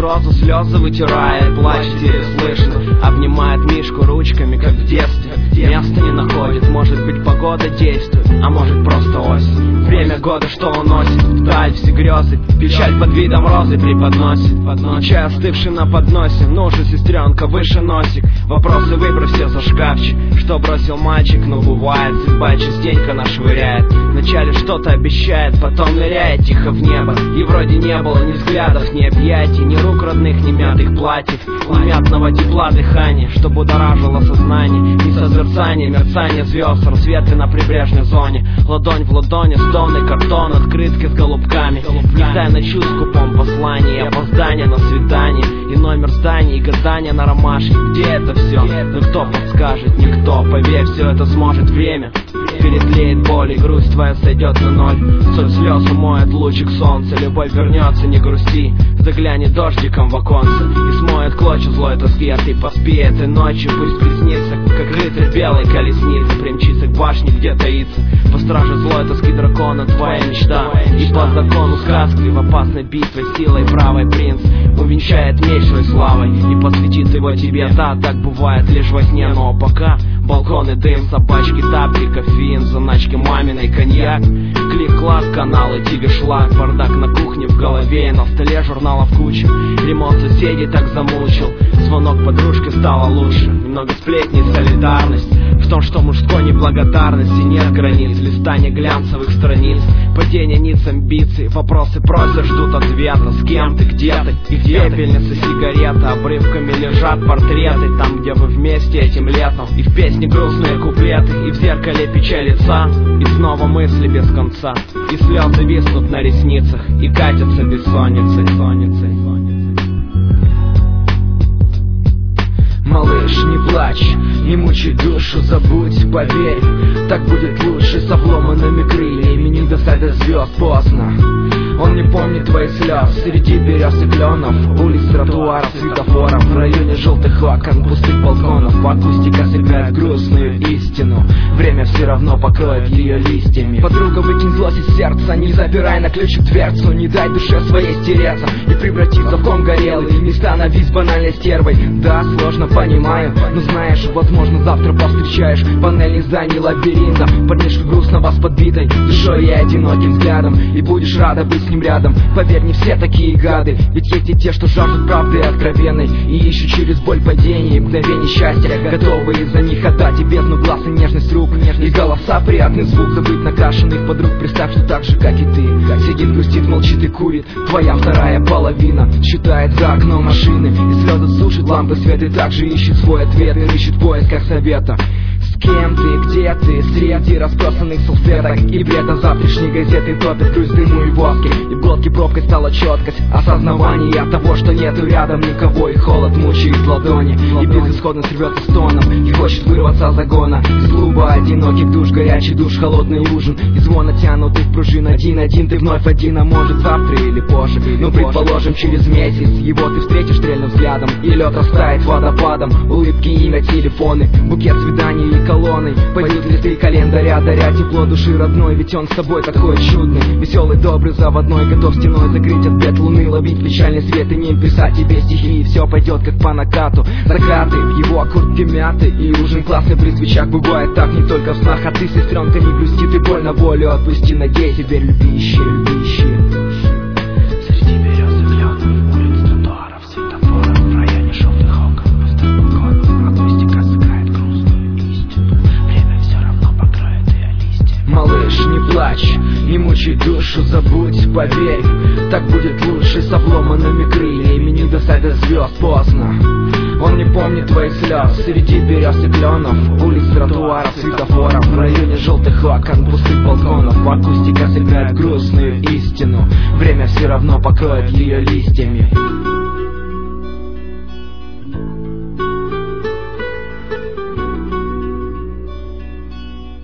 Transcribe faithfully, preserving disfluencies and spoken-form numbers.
угрозу, слезы вытирает, плачет еле слышно, обнимает Мишку ручками, как в детстве. Места не находит, может быть погода действует, а может просто осень. Время года, что он носит, вдаль все грезы, печаль под видом розы преподносит. И чай остывший на подносе, ну же, сестренка, выше носик. Вопросы выбрав все за шкафчик, что бросил мальчик, но бывает, судьба частенько нас швыряет. Вначале что-то обещает, потом ныряет тихо в небо. И вроде не было ни взглядов, ни объятий, ни рук родных, ни мятых платьев, ни мятного тепла дыхания, что будоражило сознание. И созерцание, мерцание звезд, рассветы на прибрежной зоне. Ладонь в ладони, стоны, картон, открытки с голубками. В тайно чувств скупом послании, опоздание на свидание, и номер здания, и гадание на ромашке. Где это все? Ну кто подскажет? Никто. Поверь, все это сможет время. Перетлеет боль, и грусть твоя сойдет на ноль. Соль слез умоет лучик солнца, любовь вернется, не грусти. Заглянет дождиком в оконце и смоет клочья злой тоски. А ты поспи этой ночью, пусть приснится, как рыцарь белой колесницы примчится к башне, где таится по страже злой тоски дракона твоя мечта. И по закону сказки в опасной битве силой правой принц увенчает меч своей славой и посвятит его тебе. Да, так бывает лишь во сне, но пока балконы, дым, собачки, тапки, кофеин, заначки маминой, коньяк, клик-клак, каналы, тиви-шлак, бардак на кухне в голове, на столе журналов куча. Ремонт соседей так замучил, звонок подружки стало лучше. Немного сплетни, солидарность в том, что мужской неблагодарности нет границ, листание глянцевых страниц, падение ниц амбиций, вопросы просят, ждут ответа. С кем ты, где ты? И в пепельнице сигарета, обрывками лежат портреты, там, где вы вместе этим летом. И в песне грустные куплеты, и в зеркале печаль лица, и снова мысли без конца, и слезы виснут на ресницах, и катятся бессонницей, сонницей. Малыш, не плачь, не мучай душу, забудь, поверь, так будет лучше. С обломанными крыльями не достать до звезд поздно. Он не помнит твоих слез среди берез и кленов, улиц, тротуаров, светофоров, в районе желтых окон, пустых балконов. Акустика сыграет грустную истину, время все равно покроет ее листьями. Подруга, выкинь злость из сердца, не запирай на ключ дверцу, не дай душе своей стереться и превратиться в ком горелый. Не становись банальной стервой, да, сложно, понимаю, но знаешь, возможно завтра повстречаешь панели зданий лабиринта, парнишку грустного с подбитой душой и одиноким взглядом, и будешь рада быть с ним рядом. Поверь, не все такие гады, ведь есть и те, что жаждут правды откровенной и ищут через боль падений и мгновений счастья, готовые за них отдать и бездну глаз и нежность рук, и голоса, приятный звук. Забыть накрашенных подруг, представь, что так же, как и ты, сидит, грустит, молчит и курит твоя вторая половина, считает за окном машины, и слезы сушит лампы свет, и также ищет свой ответ, и ищет в поисках совета. С кем ты, где ты, среди разбросанных салфеток и бреда завтрашней газеты топит грусть, дыму и воски, и в глотке пробкой стала четкость осознавания того, что нету рядом никого, и холод мучает ладони, и безысходность рвется стоном, и хочет вырваться из загона, из клуба одиноких душ, горячий душ, холодный ужин, и звон натянутых пружин. Один-один ты вновь один, а может завтра или позже, ну предположим через месяц его ты встретишь стрельным взглядом, и лед растает водопадом, улыбки, имя, телефоны, букет свиданий и колонны. Пойдут листы календаря, даря тепло души родной, ведь он с тобой такой чудный, веселый, добрый, заводной, готов стеной закрыть от бед луны, ловить печальный свет и не писать тебе стихи, и все пойдет как по накату. Закаты в его куртке мяты, и ужин классный при свечах, бывает так не только в снах. А ты, сестренка, не грусти, ты боль на волю отпусти, надейся, теперь люби, ищи, люби, ищи. Среди берез и кленов, улиц, тротуаров, светофоров, в районе желтых окон, пустых балконов, акустика сыграет грустную истину, время все равно покроет ее листья. Малыш, не плачь, не мучай душу, забудь, поверь, так будет лучше. С обломанными крыльями не достать до звезд поздно. Он не помнит твоих слез среди берез и кленов, улиц, тротуаров, светофоров, в районе желтых окон, пустых балконов. Акустика сыграет грустную истину, время все равно покроет ее листьями.